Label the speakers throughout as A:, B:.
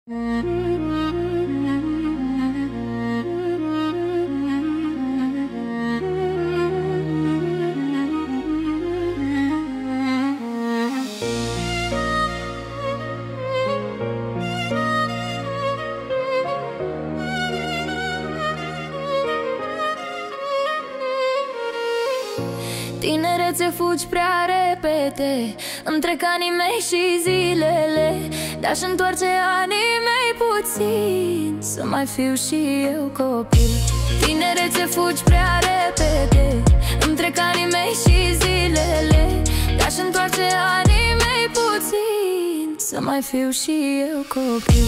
A: Tinerețe, fugi prea repede, îmi trec anii mei și zilele. Dar aș întoarce anii mei puțin, să mai fiu și eu copil. Tinerețe, fugi prea repede, îmi trec anii mei și zilele. Dar aș întoarce anii mei puțin, să mai fiu și eu copil.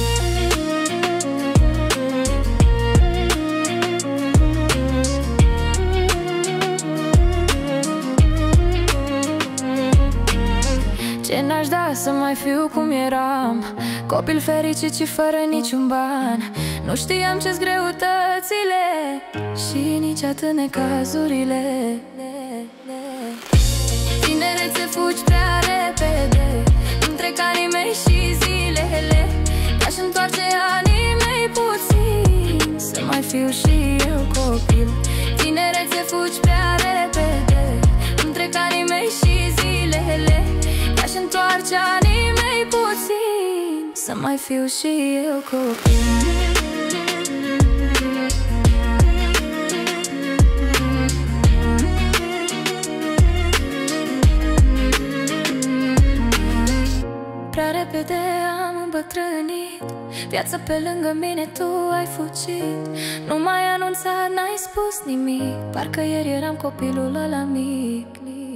A: Ce n-aș da să mai fiu cum eram, copil fericit și fără niciun ban. Nu știam ce-s greutățile și nici atât necazurile. Tinerețe, fugi prea repede, îmi trec anii mei și zilele. Aș întoarce anii mei puțin, să mai fiu și eu copil. Tinerețe, fugi prea repede, îmi trec anii mei și zilele. Aș întoarce anii mei puțin, să mai fiu și eu copil. Prea repede am îmbătrânit, viața pe lângă mine tu ai fugit. Nu m-ai anunțat, n-ai spus nimic, parcă ieri eram copilul ăla mic.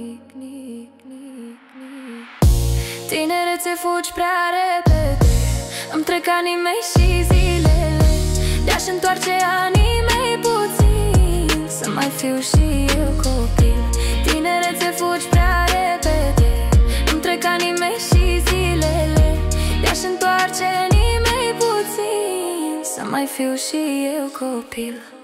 A: Tinerețe, fugi prea repede, îmi trec anii mei și zilele. De-aș întoarce anii mei puțin, să mai fiu și eu copil. Tinerețe, fugi prea repede, îmi trec anii mei și zilele. De-aș întoarce anii mei puțin, să mai fiu și eu copil.